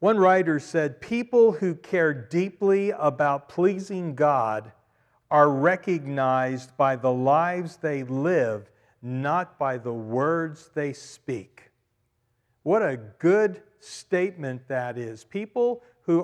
One writer said, people who care deeply about pleasing God are recognized by the lives they live, not by the words they speak. What a good statement that is. People who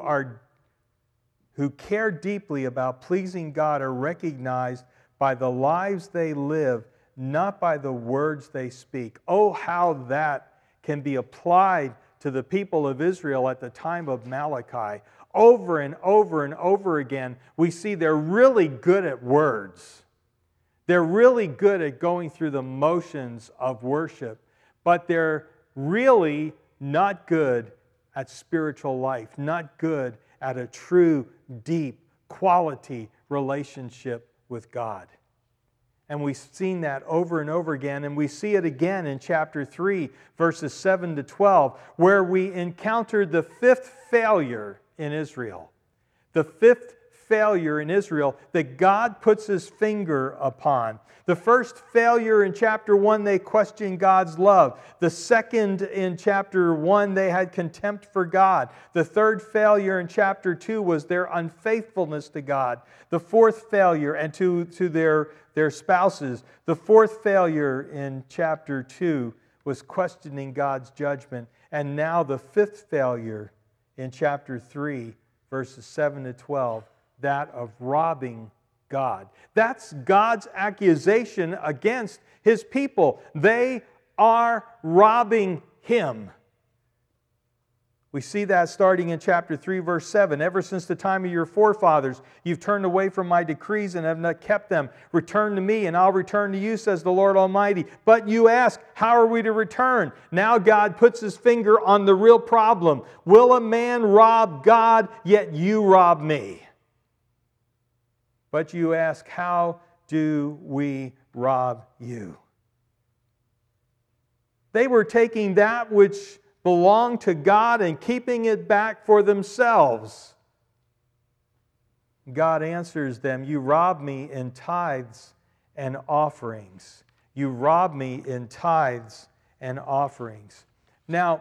care deeply about pleasing God are recognized by the lives they live, not by the words they speak. Oh, how that can be applied to the people of Israel at the time of Malachi. Over and over and over again, we see they're really good at words. They're really good at going through the motions of worship, but they're really not good at spiritual life, not good at a true, deep, quality relationship with God. And we've seen that over and over again, and we see it again in chapter 3, verses 7 to 12, where we encountered the fifth failure in Israel. The fifth failure in Israel that God puts His finger upon. The first failure in chapter 1, they questioned God's love. The second in chapter 1, they had contempt for God. The third failure in chapter 2 was their unfaithfulness to God. The fourth failure, and to their spouses. The fourth failure in chapter 2 was questioning God's judgment. And now the fifth failure in chapter 3, verses 7 to 12, that of robbing God. That's God's accusation against His people. They are robbing Him. We see that starting in chapter 3, verse 7. Ever since the time of your forefathers, you've turned away from my decrees and have not kept them. Return to me, and I'll return to you, says the Lord Almighty. But you ask, how are we to return? Now God puts His finger on the real problem. Will a man rob God, yet you rob me? But you ask, how do we rob you? They were taking that which belonged to God and keeping it back for themselves. God answers them, you rob me in tithes and offerings. You rob me in tithes and offerings. Now,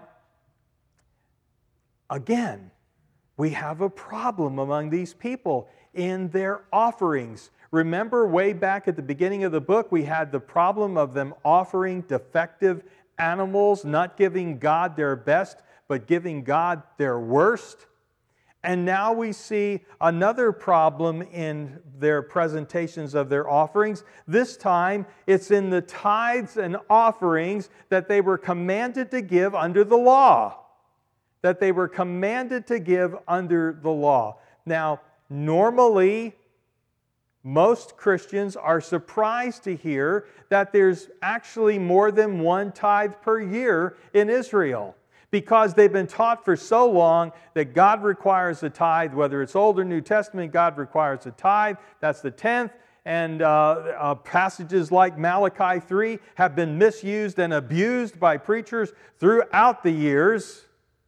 again, we have a problem among these people in their offerings. Remember, way back at the beginning of the book, we had the problem of them offering defective animals, not giving God their best, but giving God their worst. And now we see another problem in their presentations of their offerings. This time, it's in the tithes and offerings that they were commanded to give under the law. That they were commanded to give under the law. Now, normally, most Christians are surprised to hear that there's actually more than one tithe per year in Israel, because they've been taught for so long that God requires a tithe, whether it's Old or New Testament, God requires a tithe, that's the tenth, and passages like Malachi 3 have been misused and abused by preachers throughout the years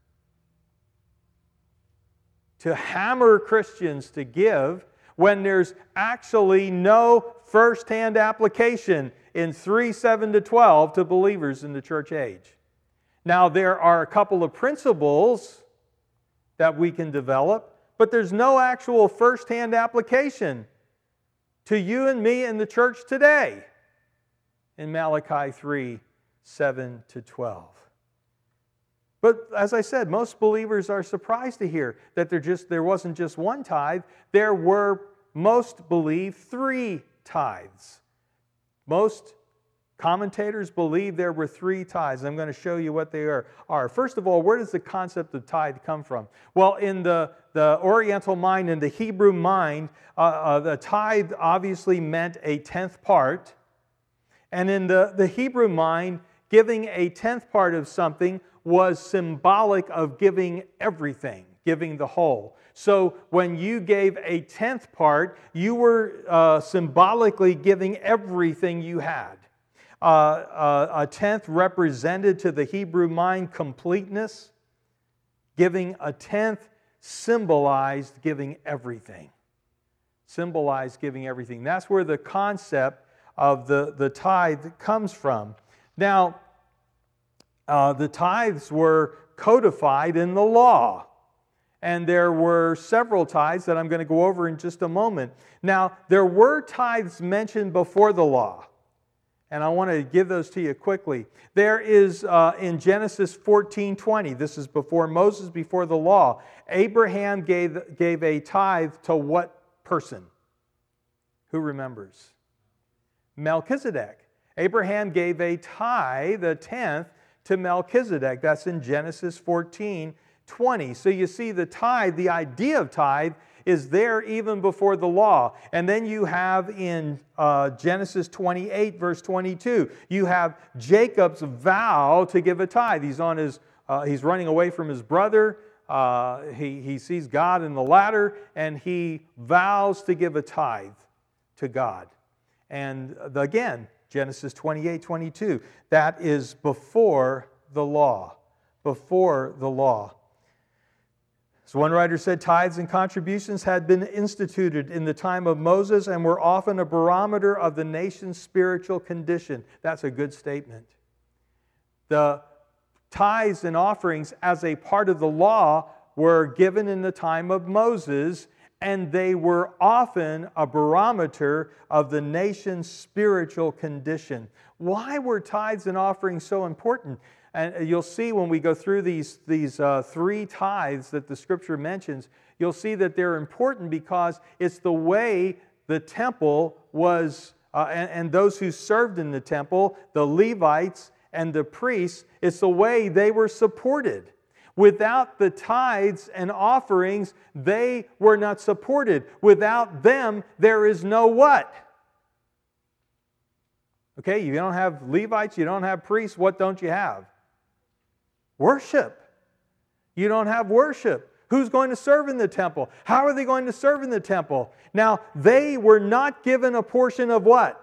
to hammer Christians to give, when there's actually no first-hand application in 3:7 to 12 to believers in the church age. Now, there are a couple of principles that we can develop, but there's no actual first-hand application to you and me in the church today in Malachi 3:7 to 12. But as I said, most believers are surprised to hear that there wasn't just one tithe. There were, most believe, 3 tithes. Most commentators believe there were 3 tithes. I'm going to show you what they are. First of all, where does the concept of tithe come from? Well, in the Oriental mind, in the Hebrew mind, the tithe obviously meant a 10th part. And in the Hebrew mind, giving a 10th part of something was symbolic of giving everything, giving the whole. So when you gave a 10th part, you were symbolically giving everything you had. A 10th represented to the Hebrew mind completeness. Giving a 10th symbolized giving everything. Symbolized giving everything. That's where the concept of the tithe comes from. Now, the tithes were codified in the law. And there were several tithes that I'm going to go over in just a moment. Now, there were tithes mentioned before the law. And I want to give those to you quickly. There is in Genesis 14:20, this is before Moses, before the law. Abraham gave a tithe to what person? Who remembers? Melchizedek. Abraham gave a tithe, a tenth, to Melchizedek. That's in Genesis 14:20. So you see the tithe, the idea of tithe, is there even before the law. And then you have in Genesis 28, verse 22, you have Jacob's vow to give a tithe. He's running away from his brother. He sees God in the ladder, and he vows to give a tithe to God. And again, Genesis 28, 22, that is before the law. Before the law. As one writer said, tithes and contributions had been instituted in the time of Moses and were often a barometer of the nation's spiritual condition. That's a good statement. The tithes and offerings as a part of the law were given in the time of Moses, and they were often a barometer of the nation's spiritual condition. Why were tithes and offerings so important? And you'll see when we go through these three tithes that the Scripture mentions, you'll see that they're important because it's the way the temple was, and those who served in the temple, the Levites and the priests, it's the way they were supported. Without the tithes and offerings, they were not supported. Without them, there is no what? Okay, you don't have Levites, you don't have priests, what don't you have? Worship. You don't have worship. Who's going to serve in the temple? How are they going to serve in the temple? Now, they were not given a portion of what?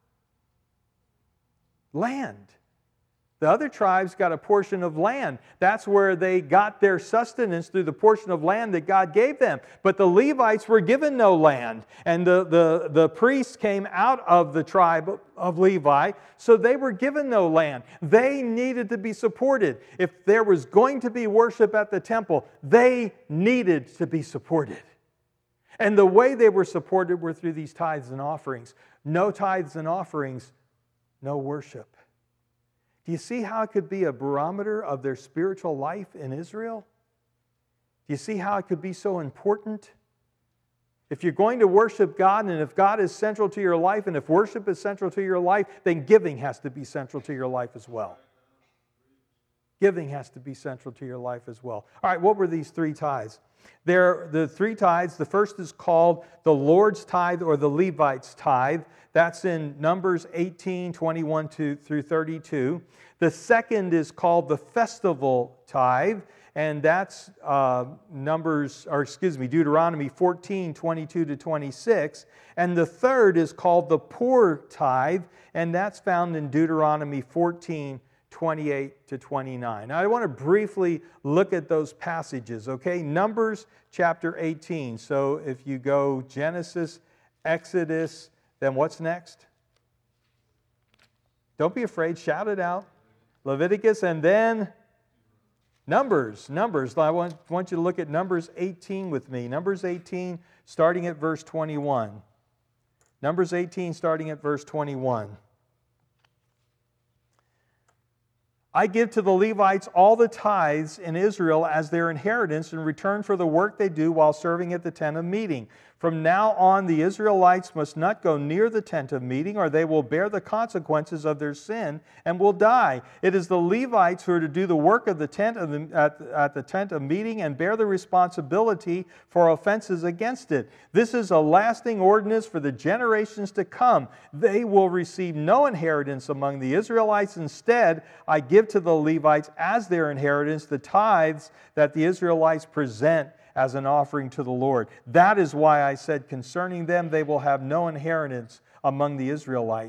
Land. The other tribes got a portion of land. That's where they got their sustenance, through the portion of land that God gave them. But the Levites were given no land. And the priests came out of the tribe of Levi, so they were given no land. They needed to be supported. If there was going to be worship at the temple, they needed to be supported. And the way they were supported were through these tithes and offerings. No tithes and offerings, no worship. Do you see how it could be a barometer of their spiritual life in Israel? Do you see how it could be so important? If you're going to worship God, and if God is central to your life, and if worship is central to your life, then giving has to be central to your life as well. Giving has to be central to your life as well. All right, what were these three tithes? The three tithes, the first is called the Lord's tithe or the Levites' tithe. That's in Numbers 18, 21 through 32. The second is called the festival tithe, and that's Deuteronomy 14, 22 to 26. And the third is called the poor tithe, and that's found in Deuteronomy 14, 28 to 29. Now, I want to briefly look at those passages, okay? Numbers chapter 18. So if you go Genesis, Exodus, then what's next? Don't be afraid, shout it out. Leviticus, and then Numbers. I want you to look at Numbers 18 with me. Numbers 18, starting at verse 21. Numbers 18, starting at verse 21. I give to the Levites all the tithes in Israel as their inheritance in return for the work they do while serving at the tent of meeting. From now on, the Israelites must not go near the tent of meeting, or they will bear the consequences of their sin and will die. It is the Levites who are to do the work of the tent at the tent of meeting and bear the responsibility for offenses against it. This is a lasting ordinance for the generations to come. They will receive no inheritance among the Israelites. Instead, I give to the Levites as their inheritance the tithes that the Israelites present as an offering to the Lord. That is why I said concerning them, they will have no inheritance among the Israelites.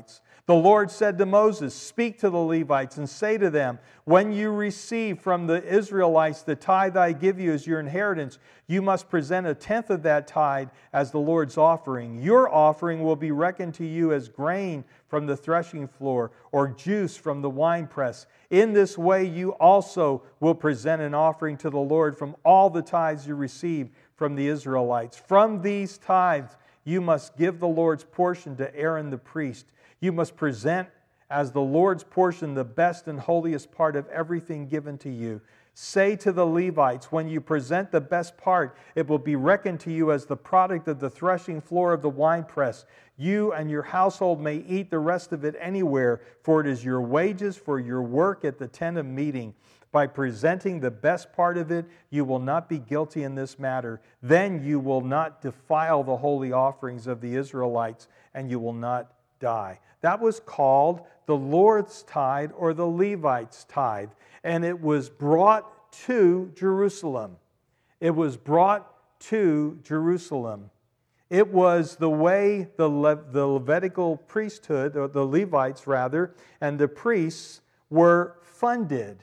The Lord said to Moses, "Speak to the Levites and say to them, when you receive from the Israelites the tithe I give you as your inheritance, you must present a tenth of that tithe as the Lord's offering. Your offering will be reckoned to you as grain from the threshing floor or juice from the winepress. In this way you also will present an offering to the Lord from all the tithes you receive from the Israelites. From these tithes you must give the Lord's portion to Aaron the priest. You must present as the Lord's portion the best and holiest part of everything given to you. Say to the Levites, when you present the best part, it will be reckoned to you as the product of the threshing floor of the winepress. You and your household may eat the rest of it anywhere, for it is your wages for your work at the tent of meeting. By presenting the best part of it, you will not be guilty in this matter. Then you will not defile the holy offerings of the Israelites, and you will not die." That was called the Lord's tithe or the Levites' tithe, and it was brought to Jerusalem. It was brought to Jerusalem. It was the way the Levitical priesthood, or the Levites rather, and the priests were funded.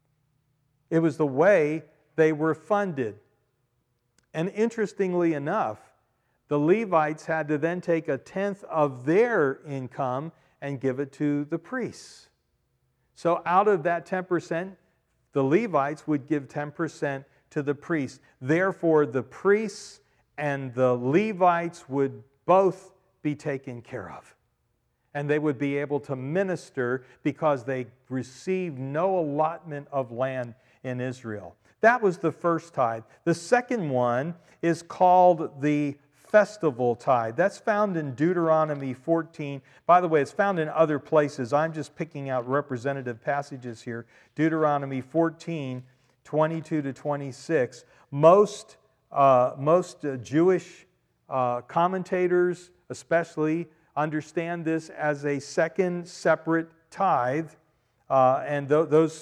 It was the way they were funded. And interestingly enough, the Levites had to then take a tenth of their income and give it to the priests. So out of that 10%, the Levites would give 10% to the priests. Therefore, the priests and the Levites would both be taken care of. And they would be able to minister because they received no allotment of land in Israel. That was the first tithe. The second one is called the festival tithe. That's found in Deuteronomy 14. By the way, it's found in other places. I'm just picking out representative passages here. Deuteronomy 14, 22 to 26. Most Jewish commentators especially understand this as a second separate tithe. And those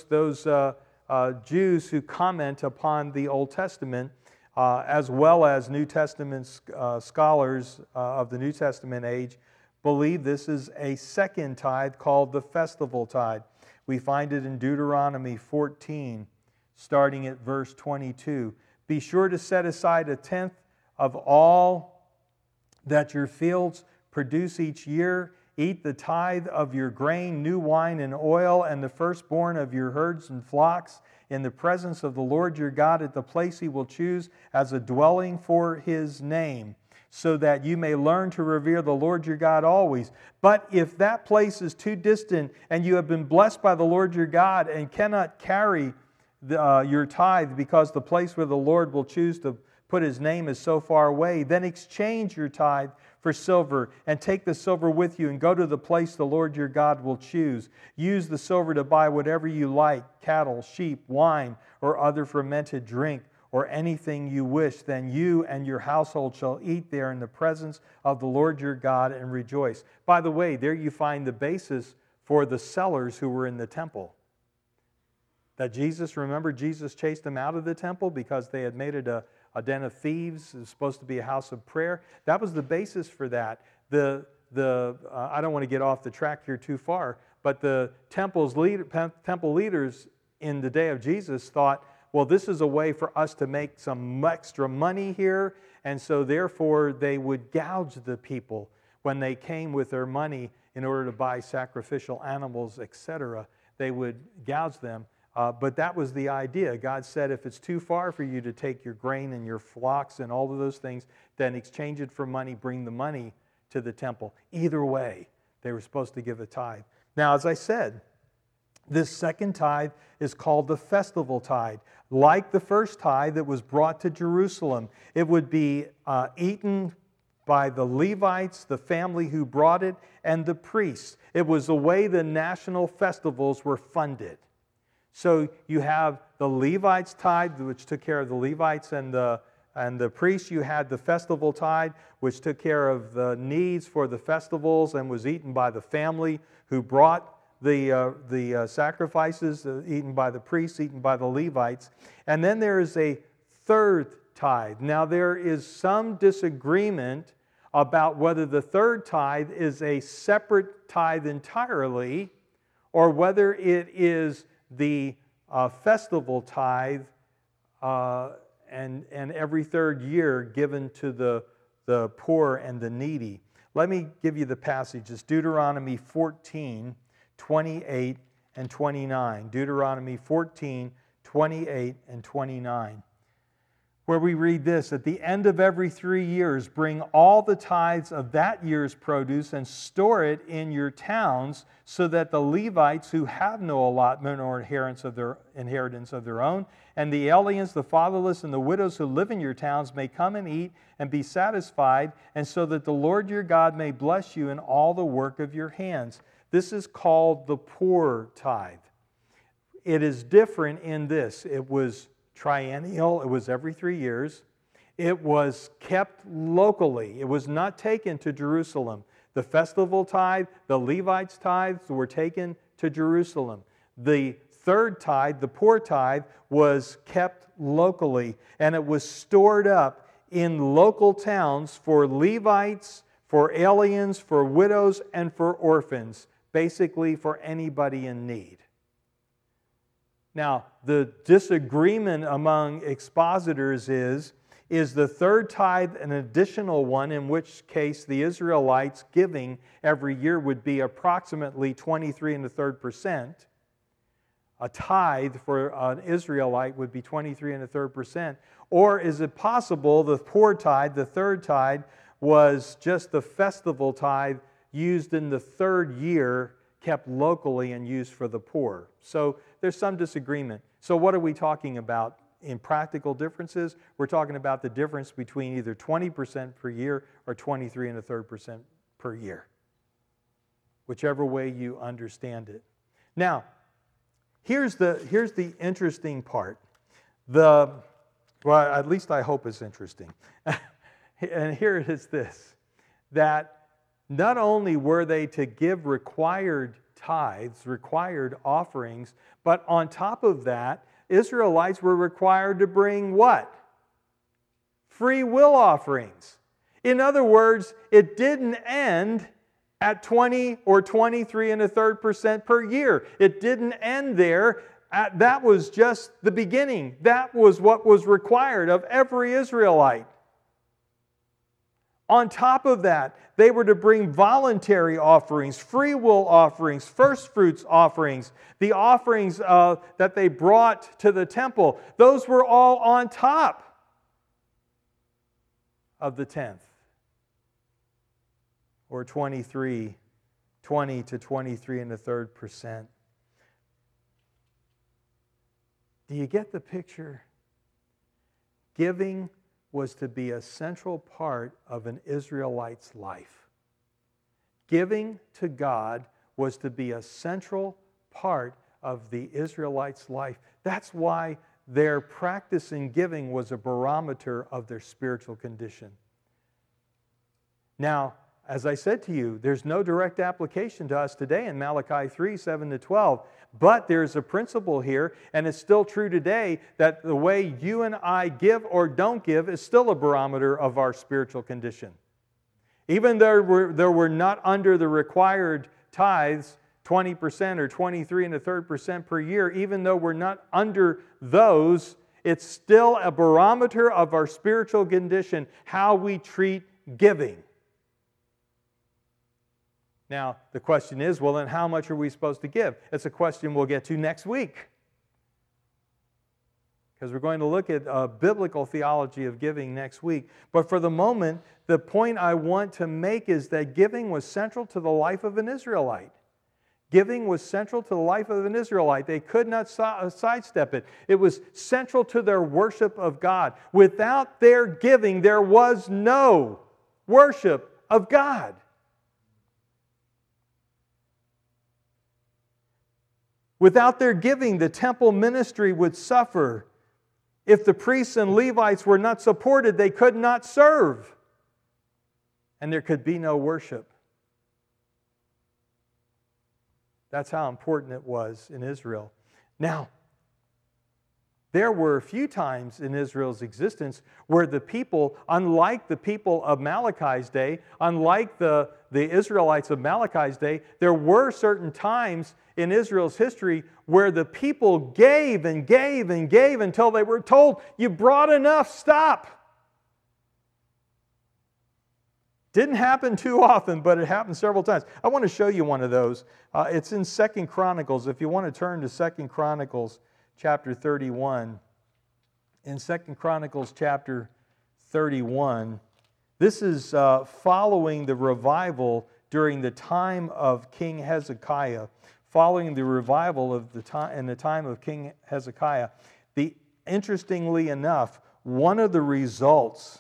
Jews who comment upon the Old Testament, as well as New Testament scholars of the New Testament age, believe this is a second tithe called the festival tithe. We find it in Deuteronomy 14, starting at verse 22. "Be sure to set aside a tenth of all that your fields produce each year. Eat the tithe of your grain, new wine and oil, and the firstborn of your herds and flocks in the presence of the Lord your God at the place He will choose as a dwelling for His name, so that you may learn to revere the Lord your God always. But if that place is too distant and you have been blessed by the Lord your God and cannot carry your tithe because the place where the Lord will choose to put His name is so far away, then exchange your tithe for silver and take the silver with you and go to the place the Lord your God will choose. Use the silver to buy whatever you like, cattle, sheep, wine, or other fermented drink, or anything you wish. Then you and your household shall eat there in the presence of the Lord your God and rejoice." By the way, there you find the basis for the sellers who were in the temple. That remember Jesus chased them out of the temple because they had made it a den of thieves. It was supposed to be a house of prayer. That was the basis for that. I don't want to get off the track here too far, but the temple leaders in the day of Jesus thought, well, this is a way for us to make some extra money here, and so therefore they would gouge the people when they came with their money in order to buy sacrificial animals, etc. They would gouge them. But that was the idea. God said, if it's too far for you to take your grain and your flocks and all of those things, then exchange it for money, bring the money to the temple. Either way, they were supposed to give a tithe. Now, as I said, this second tithe is called the festival tithe. Like the first tithe that was brought to Jerusalem, it would be eaten by the Levites, the family who brought it, and the priests. It was the way the national festivals were funded. So you have the Levites' tithe, which took care of the Levites and the priests. You had the festival tithe, which took care of the needs for the festivals and was eaten by the family who brought the sacrifices, eaten by the priests, eaten by the Levites. And then there is a third tithe. Now there is some disagreement about whether the third tithe is a separate tithe entirely or whether it is the festival tithe and every third year given to the poor and the needy. Let me give you the passages. Deuteronomy 14, 28 and 29. Deuteronomy 14, 28 and 29. Where we read this, at the end of every 3 years, bring all the tithes of that year's produce and store it in your towns, so that the Levites who have no allotment or inheritance of their own, and the aliens, the fatherless, and the widows who live in your towns may come and eat and be satisfied, and so that the Lord your God may bless you in all the work of your hands. This is called the poor tithe. It is different in this. It was triennial. It was every 3 years. It was kept locally. It was not taken to Jerusalem. The festival tithe, the Levites' tithes were taken to Jerusalem. The third tithe, the poor tithe, was kept locally, and it was stored up in local towns for Levites, for aliens, for widows, and for orphans, basically for anybody in need. Now, the disagreement among expositors is the third tithe an additional one, in which case the Israelites giving every year would be approximately 23 1/3%. A tithe for an Israelite would be 23 1/3%. Or is it possible the poor tithe, the third tithe, was just the festival tithe used in the third year, kept locally and used for the poor? So there's some disagreement. So what are we talking about in practical differences? We're talking about the difference between either 20% per year or 23 1/3% per year, whichever way you understand it. Now, here's the interesting part. Well, at least I hope it's interesting. And here it is this, that not only were they to give required tithes, required offerings, but on top of that, Israelites were required to bring what? Free will offerings. In other words, it didn't end at 20 or 23 1/3% per year. It didn't end there. That was just the beginning. That was what was required of every Israelite. On top of that, they were to bring voluntary offerings, free will offerings, first fruits offerings, the offerings that they brought to the temple. Those were all on top of the tenth, or 20 to 23 1/3%. Do you get the picture? Giving was to be a central part of an Israelite's life. Giving to God was to be a central part of the Israelites' life. That's why their practice in giving was a barometer of their spiritual condition. Now, as I said to you, there's no direct application to us today in Malachi 3, 7-12. But there's a principle here, and it's still true today, that the way you and I give or don't give is still a barometer of our spiritual condition. Even though we're not under the required tithes, 20% or 23 1/3% per year, even though we're not under those, it's still a barometer of our spiritual condition, how we treat giving. Now, the question is, well, then how much are we supposed to give? It's a question we'll get to next week, because we're going to look at biblical theology of giving next week. But for the moment, the point I want to make is that giving was central to the life of an Israelite. Giving was central to the life of an Israelite. They could not sidestep it. It was central to their worship of God. Without their giving, there was no worship of God. Without their giving, the temple ministry would suffer. If the priests and Levites were not supported, they could not serve. And there could be no worship. That's how important it was in Israel. Now, there were a few times in Israel's existence where the people, unlike the people of Malachi's day, unlike the Israelites of Malachi's day, there were certain times in Israel's history where the people gave and gave and gave until they were told, "You brought enough, stop." Didn't happen too often, but it happened several times. I want to show you one of those. It's in 2 Chronicles. If you want to turn to 2 Chronicles chapter 31. In 2 Chronicles chapter 31, this is following the revival during the time of King Hezekiah. Following the revival of in the time of King Hezekiah. Interestingly enough, one of the results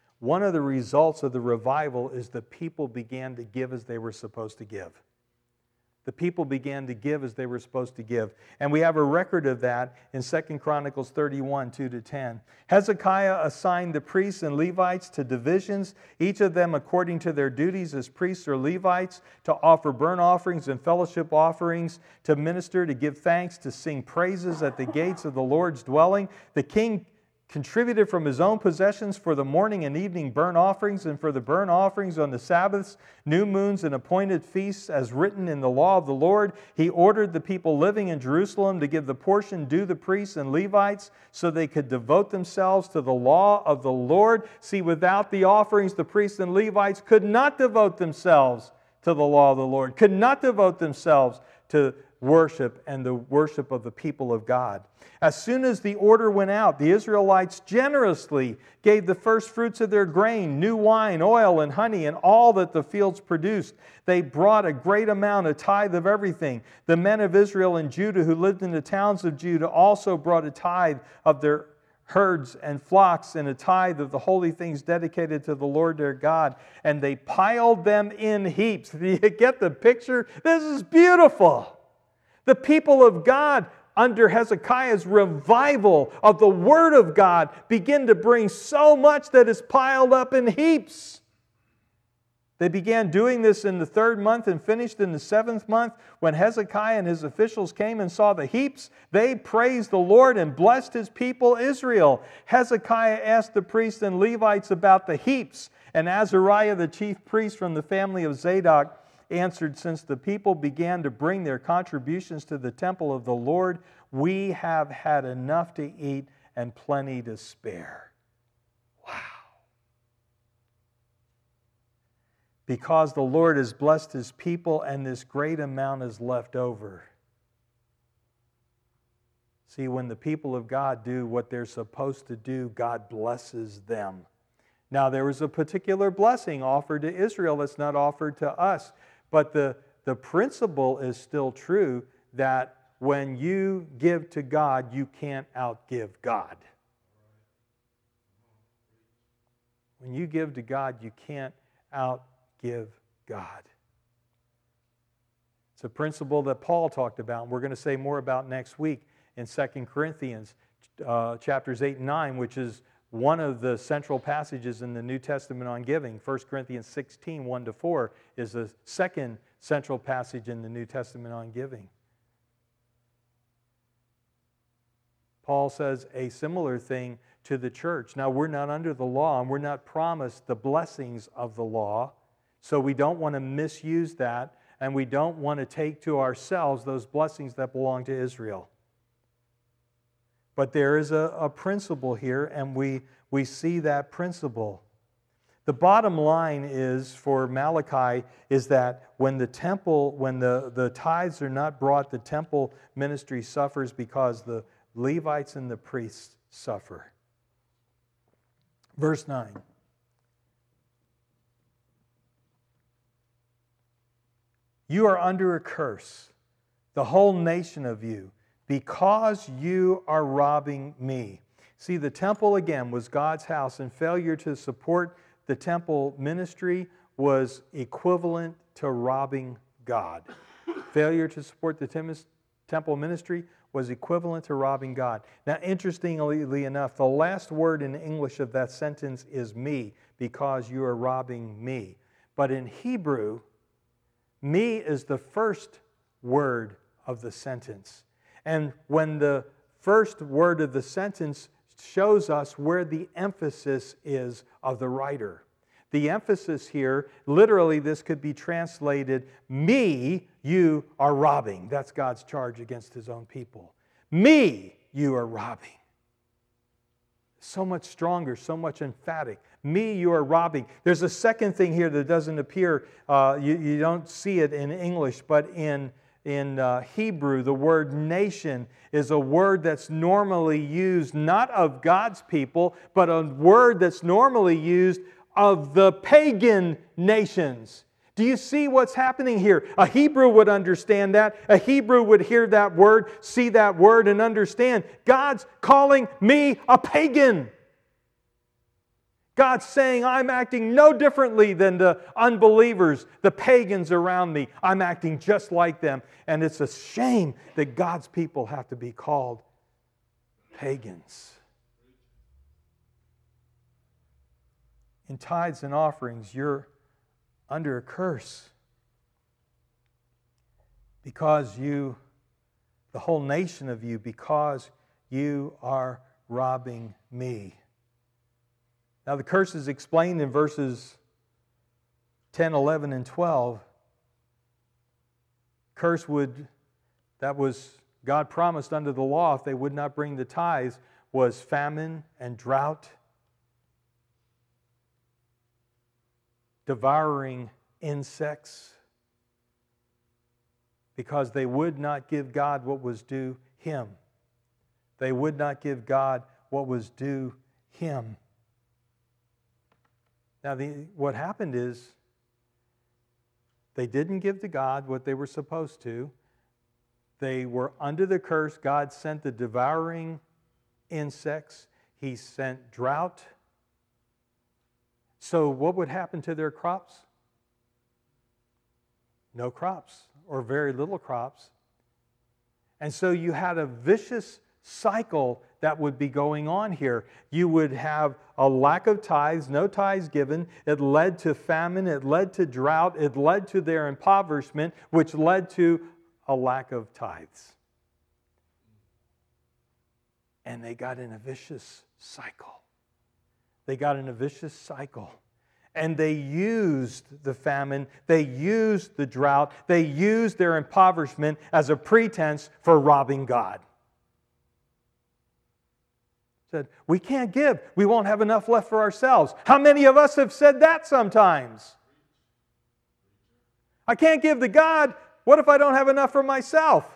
of the revival is the people began to give as they were supposed to give. The people began to give as they were supposed to give. And we have a record of that in 2 Chronicles 31, 2-10. Hezekiah assigned the priests and Levites to divisions, each of them according to their duties as priests or Levites, to offer burnt offerings and fellowship offerings, to minister, to give thanks, to sing praises at the gates of the Lord's dwelling. The king contributed from his own possessions for the morning and evening burnt offerings and for the burnt offerings on the Sabbaths, new moons, and appointed feasts as written in the law of the Lord. He ordered the people living in Jerusalem to give the portion due the priests and Levites so they could devote themselves to the law of the Lord. See, without the offerings, the priests and Levites could not devote themselves to the law of the Lord, could not devote themselves to worship and the worship of the people of God. As soon as the order went out, the Israelites generously gave the first fruits of their grain, new wine, oil, and honey, and all that the fields produced. They brought a great amount, a tithe of everything. The men of Israel and Judah who lived in the towns of Judah also brought a tithe of their herds and flocks and a tithe of the holy things dedicated to the Lord their God. And they piled them in heaps. Do you get the picture? This is beautiful. The people of God, under Hezekiah's revival of the Word of God, begin to bring so much that is piled up in heaps. They began doing this in the 3rd month and finished in the 7th month. When Hezekiah and his officials came and saw the heaps, they praised the Lord and blessed His people Israel. Hezekiah asked the priests and Levites about the heaps, and Azariah, the chief priest from the family of Zadok, answered, "Since the people began to bring their contributions to the temple of the Lord, we have had enough to eat and plenty to spare." Wow. Because the Lord has blessed His people and this great amount is left over. See, when the people of God do what they're supposed to do, God blesses them. Now, there was a particular blessing offered to Israel that's not offered to us. But the principle is still true that when you give to God, you can't outgive God. When you give to God, you can't outgive God. It's a principle that Paul talked about, and we're going to say more about next week in 2 Corinthians chapters 8 and 9, which is one of the central passages in the New Testament on giving. 1 Corinthians 16, 1-4 is the second central passage in the New Testament on giving. Paul says a similar thing to the church. Now, we're not under the law, and we're not promised the blessings of the law, so we don't want to misuse that, and we don't want to take to ourselves those blessings that belong to Israel. But there is a principle here, and we see that principle. The bottom line is, for Malachi, is that when the tithes are not brought, the temple ministry suffers because the Levites and the priests suffer. Verse 9. You are under a curse, the whole nation of you, because you are robbing me. See, the temple, again, was God's house, and failure to support the temple ministry was equivalent to robbing God. Failure to support the temple ministry was equivalent to robbing God. Now, interestingly enough, the last word in English of that sentence is me, because you are robbing me. But in Hebrew, me is the first word of the sentence. And when the first word of the sentence shows us where the emphasis is of the writer. The emphasis here, literally, this could be translated, me, you are robbing. That's God's charge against His own people. Me, you are robbing. So much stronger, so much emphatic. Me, you are robbing. There's a second thing here that doesn't appear, you don't see it in English, but in Hebrew, the word nation is a word that's normally used not of God's people, but a word that's normally used of the pagan nations. Do you see what's happening here? A Hebrew would understand that. A Hebrew would hear that word, see that word, and understand God's calling me a pagan. God's saying I'm acting no differently than the unbelievers, the pagans around me. I'm acting just like them. And it's a shame that God's people have to be called pagans. In tithes and offerings, you're under a curse because the whole nation of you, because you are robbing me. Now the curse is explained in verses 10, 11, and 12. That was God promised under the law if they would not bring the tithes, was famine and drought, devouring insects, because they would not give God what was due Him. They would not give God what was due Him. Now, what happened is they didn't give to God what they were supposed to. They were under the curse. God sent the devouring insects. He sent drought. So what would happen to their crops? No crops, or very little crops. And so you had a vicious cycle that would be going on here. You would have a lack of tithes, no tithes given. It led to famine, it led to drought, it led to their impoverishment, which led to a lack of tithes. And they got in a vicious cycle. They got in a vicious cycle. And they used the famine, they used the drought, they used their impoverishment as a pretense for robbing God. Said, we can't give. We won't have enough left for ourselves. How many of us have said that sometimes? I can't give to God. What if I don't have enough for myself?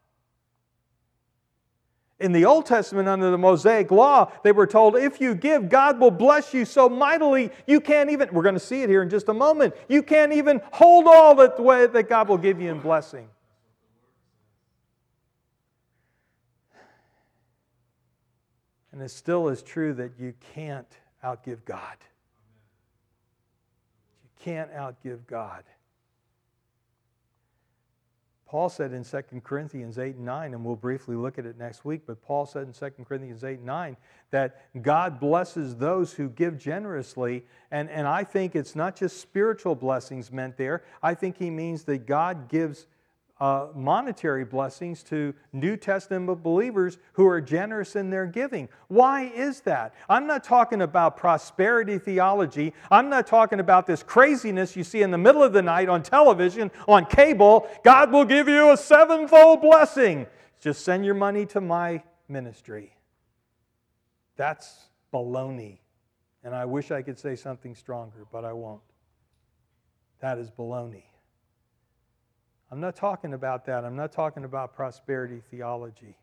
In the Old Testament, under the Mosaic Law, they were told, if you give, God will bless you so mightily, you can't even, we're going to see it here in just a moment, you can't even hold all that way that God will give you in blessing. And it still is true that you can't outgive God. You can't outgive God. Paul said in 2 Corinthians 8 and 9, and we'll briefly look at it next week, but Paul said in 2 Corinthians 8 and 9 that God blesses those who give generously. And I think it's not just spiritual blessings meant there. I think he means that God gives monetary blessings to New Testament believers who are generous in their giving. Why is that? I'm not talking about prosperity theology. I'm not talking about this craziness you see in the middle of the night on television, on cable. God will give you a sevenfold blessing. Just send your money to my ministry. That's baloney. And I wish I could say something stronger, but I won't. That is baloney. I'm not talking about that. I'm not talking about prosperity theology.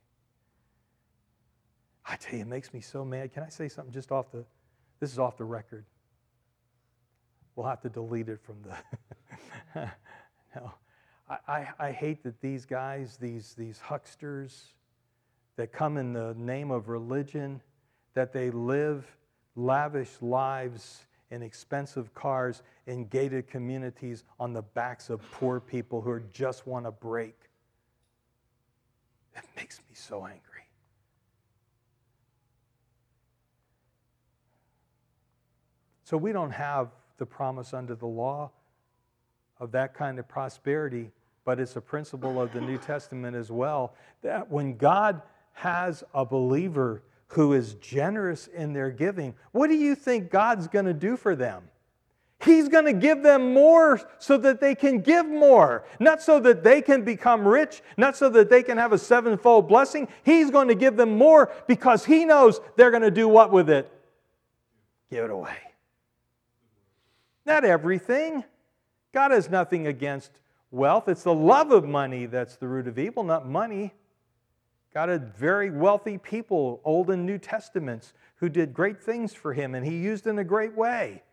I tell you, it makes me so mad. Can I say something just this is off the record. We'll have to delete it from the... No. I hate that these guys, these hucksters that come in the name of religion, that they live lavish lives in expensive cars, in gated communities, on the backs of poor people who just want a break. It makes me so angry. So we don't have the promise under the law of that kind of prosperity, but it's a principle of the New Testament as well, that when God has a believer who is generous in their giving, what do you think God's going to do for them? He's going to give them more so that they can give more. Not so that they can become rich, not so that they can have a sevenfold blessing. He's going to give them more because He knows they're going to do what with it? Give it away. Not everything. God has nothing against wealth. It's the love of money that's the root of evil, not money. God had very wealthy people, Old and New Testaments, who did great things for Him, and He used in a great way.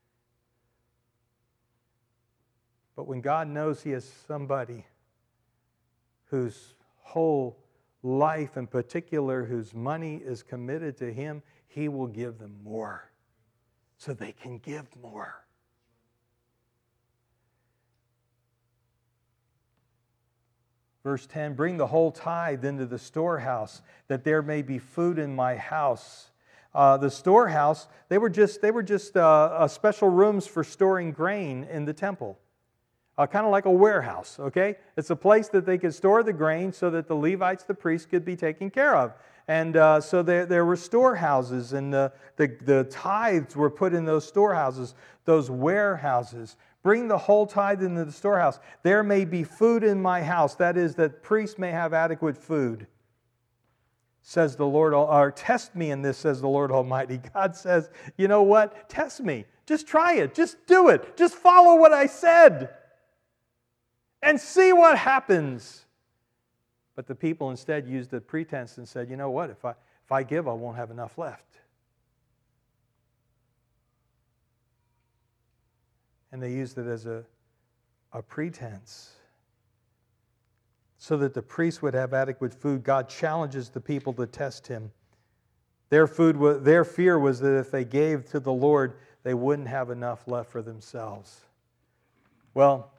But when God knows He has somebody whose whole life, in particular, whose money is committed to Him, He will give them more so they can give more. Verse 10, bring the whole tithe into the storehouse, that there may be food in my house. The storehouse, they were just special rooms for storing grain in the temple. Kind of like a warehouse, okay? It's a place that they could store the grain so that the Levites, the priests, could be taken care of. And so there were storehouses, and the tithes were put in those storehouses, those warehouses. Bring the whole tithe into the storehouse. There may be food in my house. That is, that priests may have adequate food, says the Lord. Or test me in this, says the Lord Almighty. God says, you know what? Test me. Just try it. Just do it. Just follow what I said. And see what happens. But the people instead used the pretense and said, you know what? If I give, I won't have enough left. And they used it as a pretense. So that the priests would have adequate food, God challenges the people to test Him. Their fear was that if they gave to the Lord, they wouldn't have enough left for themselves. Well,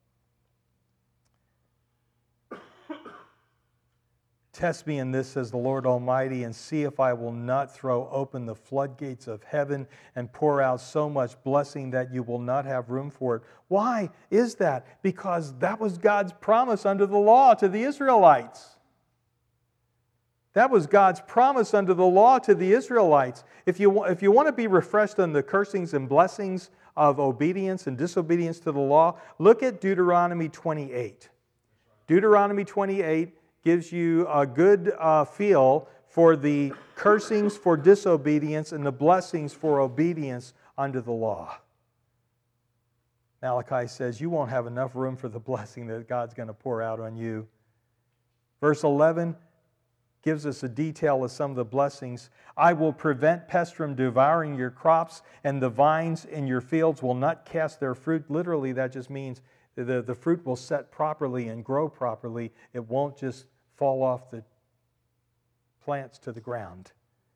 test me in this, says the Lord Almighty, and see if I will not throw open the floodgates of heaven and pour out so much blessing that you will not have room for it. Why is that? Because that was God's promise under the law to the Israelites. That was God's promise under the law to the Israelites. If you want to be refreshed on the cursings and blessings of obedience and disobedience to the law, look at Deuteronomy 28. Deuteronomy 28 gives you a good feel for the cursings for disobedience and the blessings for obedience under the law. Malachi says, you won't have enough room for the blessing that God's going to pour out on you. Verse 11 gives us a detail of some of the blessings. I will prevent pests from devouring your crops, and the vines in your fields will not cast their fruit. Literally, that just means the fruit will set properly and grow properly. It won't just fall off the plants to the ground.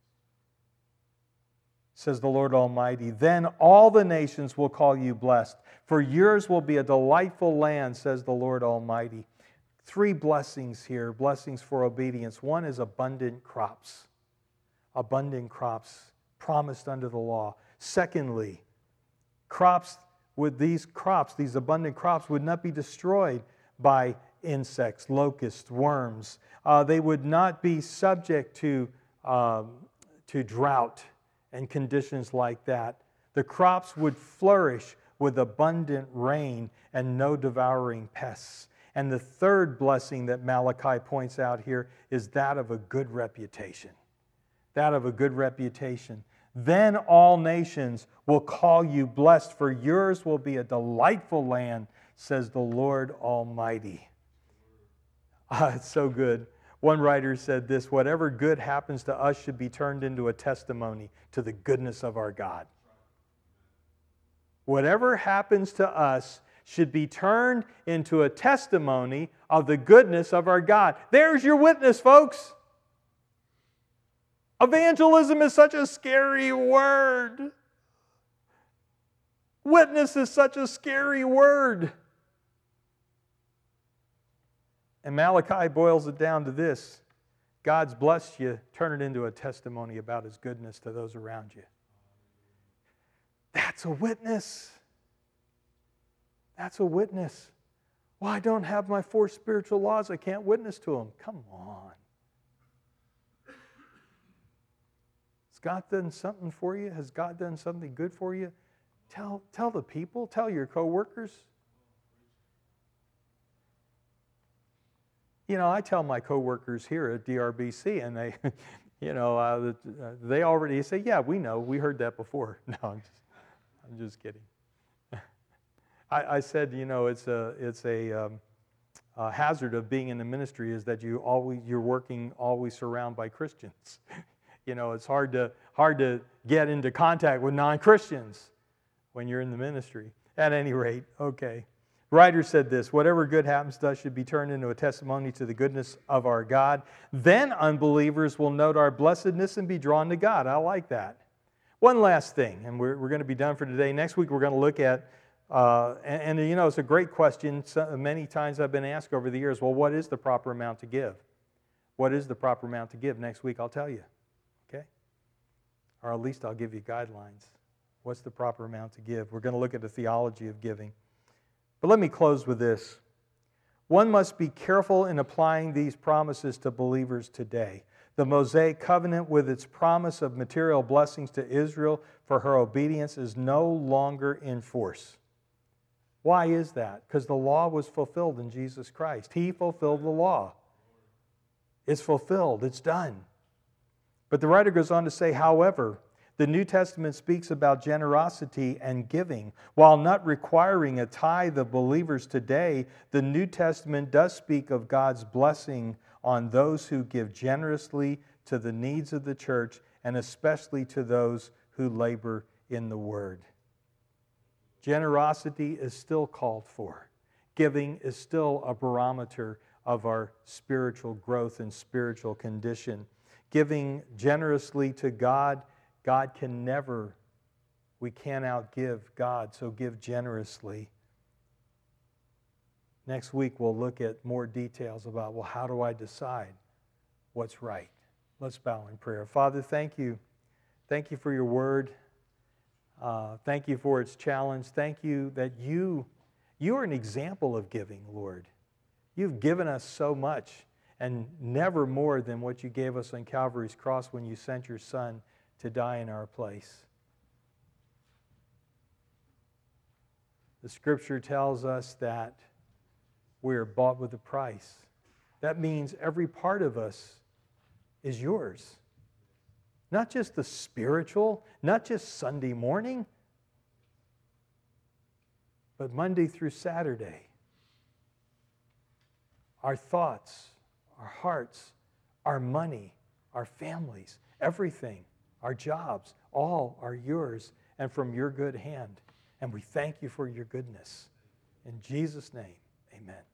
Says the Lord Almighty, then all the nations will call you blessed, for yours will be a delightful land, says the Lord Almighty. 3 blessings here, blessings for obedience. One is abundant crops promised under the law. Secondly, these abundant crops would not be destroyed by insects, locusts, worms. They would not be subject to drought and conditions like that. The crops would flourish with abundant rain and no devouring pests. And the third blessing that Malachi points out here is that of a good reputation. That of a good reputation. Then all nations will call you blessed, for yours will be a delightful land, says the Lord Almighty. It's so good. One writer said this, whatever good happens to us should be turned into a testimony to the goodness of our God. Whatever happens to us should be turned into a testimony of the goodness of our God. There's your witness, folks. Evangelism is such a scary word. Witness is such a scary word. And Malachi boils it down to this. God's blessed you, turn it into a testimony about His goodness to those around you. That's a witness. That's a witness. Well, I don't have my 4 spiritual laws. I can't witness to them. Come on. God done something for you? Has God done something good for you? Tell the people. Tell your coworkers. You know, I tell my coworkers here at DRBC, and they, they already say, "Yeah, we know. We heard that before." No, I'm just kidding. I said, it's a hazard of being in the ministry is that you're working always surrounded by Christians. It's hard to get into contact with non-Christians when you're in the ministry. At any rate, okay. Writer said this: whatever good happens to us should be turned into a testimony to the goodness of our God. Then unbelievers will note our blessedness and be drawn to God. I like that. One last thing, and we're going to be done for today. Next week we're going to look at, it's a great question. Many times I've been asked over the years, well, what is the proper amount to give? What is the proper amount to give? Next week I'll tell you, okay? Or at least I'll give you guidelines. What's the proper amount to give? We're going to look at the theology of giving. But let me close with this. One must be careful in applying these promises to believers today. The Mosaic covenant, with its promise of material blessings to Israel for her obedience, is no longer in force. Why is that? Because the law was fulfilled in Jesus Christ. He fulfilled the law. It's fulfilled. It's done. But the writer goes on to say, however, the New Testament speaks about generosity and giving. While not requiring a tithe of believers today, the New Testament does speak of God's blessing on those who give generously to the needs of the church, and especially to those who labor in the Word. Generosity is still called for. Giving is still a barometer of our spiritual growth and spiritual condition. Giving generously to God, we can't outgive God, so give generously. Next week we'll look at more details about, well, how do I decide what's right? Let's bow in prayer. Father, thank you. Thank you for your word. Thank you for its challenge. Thank you that you are an example of giving, Lord. You've given us so much, and never more than what you gave us on Calvary's cross when you sent your Son to die in our place. The Scripture tells us that we are bought with a price. That means every part of us is yours. Not just the spiritual, not just Sunday morning, but Monday through Saturday. Our thoughts, our hearts, our money, our families, everything, our jobs, all are yours and from your good hand. And we thank you for your goodness. In Jesus' name, amen.